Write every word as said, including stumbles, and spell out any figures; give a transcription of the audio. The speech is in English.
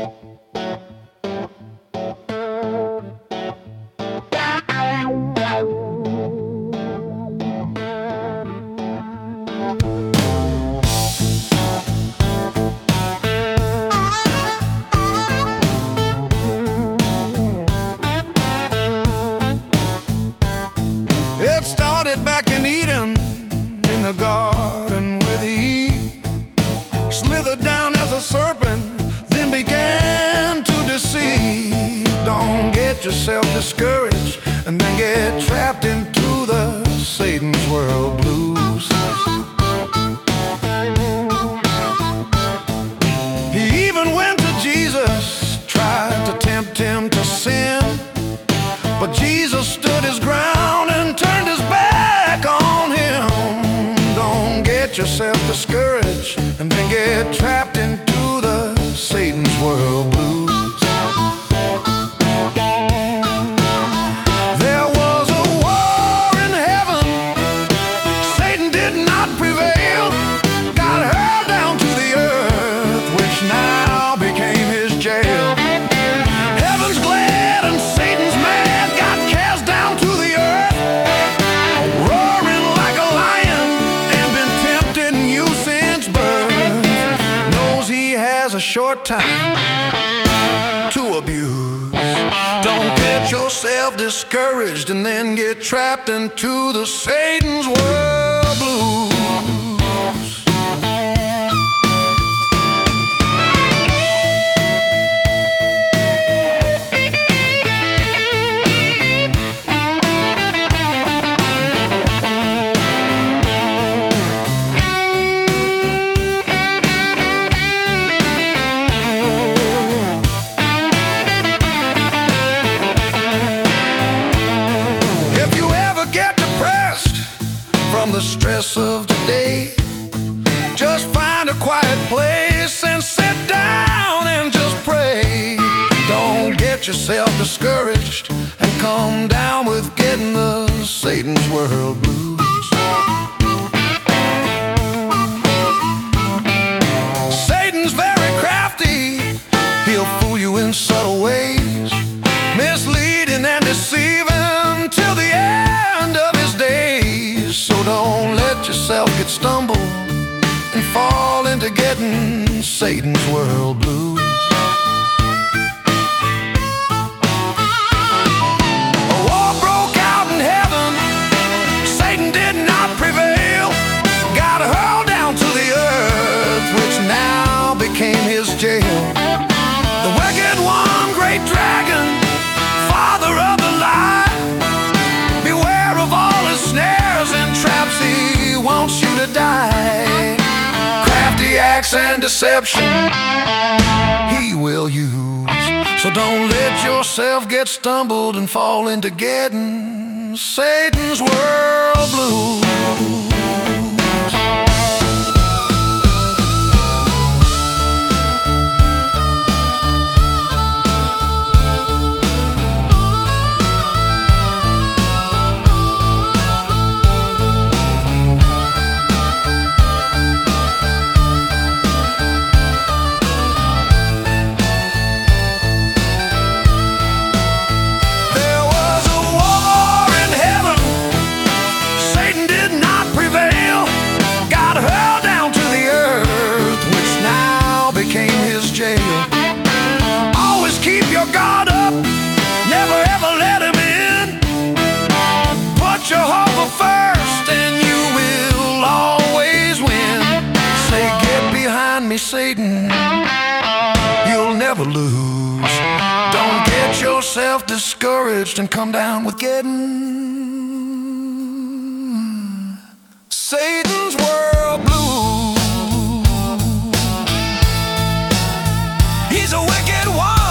It started back in Eden, in the garden where Eve slithered down as a serpent, then began to deceive. Don't get yourself discouraged and then get trapped into the Satan's world blues. He even went to Jesus, tried to tempt him to sin, but Jesus stood his ground and turned his back on him. Don't get yourself discouraged and then get trapped into the Satan's world blues. There was a war in heaven. Satan did not prevail. Got hurled down to the earth, which now became his jail. Heaven's glad and Satan's mad, got cast down to the earth, roaring like a lion and been tempting you since birth. Knows he has a short time to abuse. Don't get yourself discouraged and then get trapped into the Satan's world blues. From the stress of today, just find a quiet place and sit down and just pray. Don't get yourself discouraged and come down with getting the Satan's world blues. Satan's very crafty, he'll fool you in subtle ways, misleading and deceiving till the end of his days. So don't let yourself get stumbled and fall into getting Satan's world blues. A war broke out in heaven. Satan did not prevail. Got hurled down to the earth, which now became his jail. The wicked one, great dragon, father of the lie, beware of all his snares and traps, he wants you to die. Crafty acts and deception he will use. So don't let yourself get stumbled and fall into getting Satan's world blues. Always keep your guard up, never ever let him in. Put your hope first and you will always win. Say, get behind me, Satan, you'll never lose. Don't get yourself discouraged and come down with getting Satan's world blues. He's a wicked one.